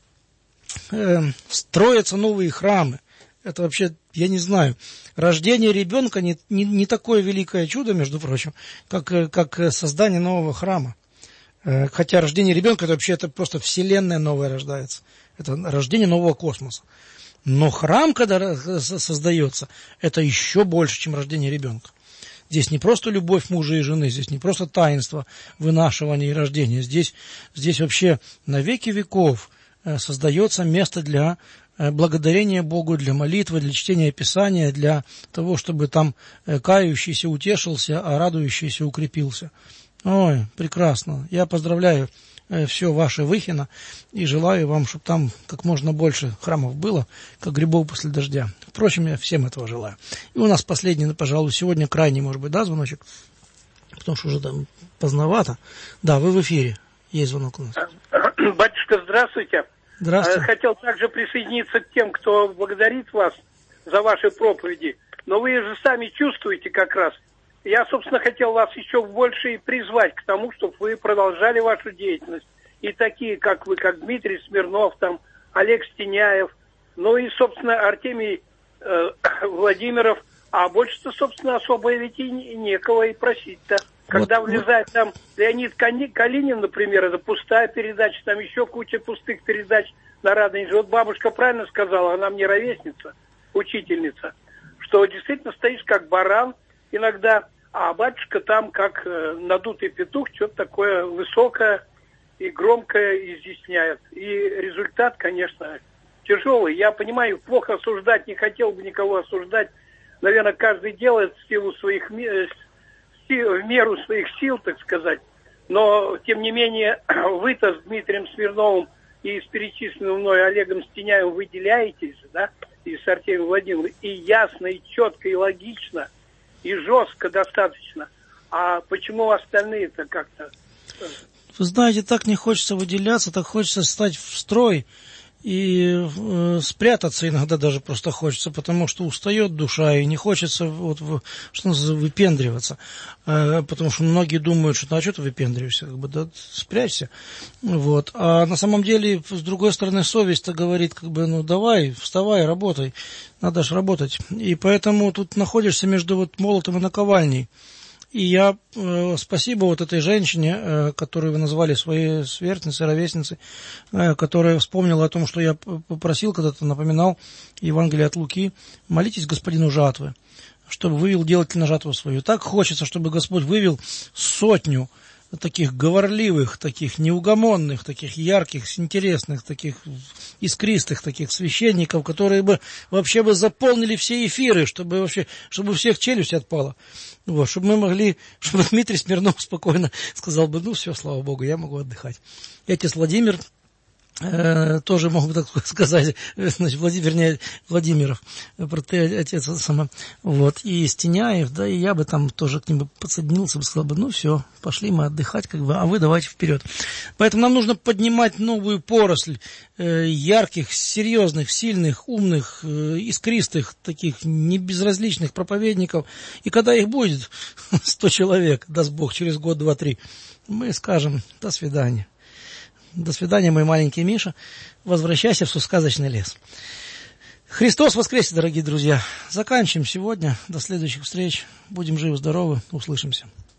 э, строятся новые храмы. Это вообще, я не знаю, рождение ребенка не, не, не такое великое чудо, между прочим, как, как создание нового храма. Хотя рождение ребенка, это вообще это просто вселенная новая рождается. Это рождение нового космоса. Но храм, когда создается, это еще больше, чем рождение ребенка. Здесь не просто любовь мужа и жены, здесь не просто таинство вынашивания и рождения. Здесь, здесь вообще на веки веков создается место для благодарения Богу, для молитвы, для чтения Писания, для того, чтобы там кающийся утешился, а радующийся укрепился. Ой, прекрасно. Я поздравляю э, все ваше Выхино и желаю вам, чтобы там как можно больше храмов было, как грибов после дождя. Впрочем, я всем этого желаю. И у нас последний, пожалуй, сегодня крайний, может быть, да, звоночек? Потому что уже там поздновато. Да, вы в эфире. Есть звонок у нас. Батюшка, здравствуйте. Здравствуйте. Хотел также присоединиться к тем, кто благодарит вас за ваши проповеди. Но вы же сами чувствуете как раз. Я, собственно, хотел вас еще больше и призвать к тому, чтобы вы продолжали вашу деятельность. И такие, как вы, как Дмитрий Смирнов, там, Олег Стеняев, ну и, собственно, Артемий э, Владимиров. А больше-то, собственно, особо ведь и некого и просить-то. Когда вот, влезает там Леонид Калинин, например, это пустая передача, там еще куча пустых передач на Радонеже. Вот бабушка правильно сказала, она мне ровесница, учительница, что действительно стоишь как баран иногда, а батюшка там как э, надутый петух, что-то такое высокое и громкое изъясняет. И результат, конечно, тяжелый. Я понимаю, плохо осуждать, не хотел бы никого осуждать. Наверное, каждый делает в силу своих, в меру своих сил, так сказать. Но, тем не менее, вы-то с Дмитрием Смирновым и с перечисленным мной Олегом Стеняевым выделяетесь, да? и с Артемием Владимировым, и ясно, и четко, и логично, и жестко достаточно. А почему остальные-то как-то... Вы знаете, так не хочется выделяться, так хочется стать в строй и э, спрятаться иногда даже просто хочется, потому что устает душа и не хочется вот, что называется, выпендриваться, э, потому что многие думают, что ну, а что ты выпендриваешься, как бы, да, спрячься, вот, а на самом деле, с другой стороны, совесть-то говорит, как бы, ну давай, вставай, работай, надо же работать, и поэтому тут находишься между вот молотом и наковальней. И я, э, спасибо вот этой женщине, э, которую вы назвали своей сверстницей, ровесницей, э, которая вспомнила о том, что я попросил, когда-то напоминал Евангелие от Луки, молитесь Господину жатвы, чтобы вывел делатель на жатву свою. Так хочется, чтобы Господь вывел сотню таких говорливых, таких неугомонных, таких ярких, интересных, таких искристых, таких священников, которые бы вообще бы заполнили все эфиры, чтобы вообще, чтобы у всех челюсть отпала. Вот, чтобы мы могли, чтобы Дмитрий Смирнов спокойно сказал бы, ну все, слава Богу, я могу отдыхать. И отец Владимир э, тоже мог бы так сказать, значит, Владимир, вернее, Владимиров, отец сама, вот, и Стеняев, да, и я бы там тоже к ним бы подсоединился, бы сказал бы, ну все, пошли мы отдыхать, как бы, а вы давайте вперед. Поэтому нам нужно поднимать новую поросль э, ярких, серьезных, сильных, умных, э, искристых, таких небезразличных проповедников. И когда их будет сто человек, даст Бог, через год, два, три, мы скажем до свидания. До свидания, мой маленький Миша. Возвращайся в свой сказочный лес. Христос воскресе, дорогие друзья. Заканчиваем сегодня. До следующих встреч. Будем живы, здоровы. Услышимся.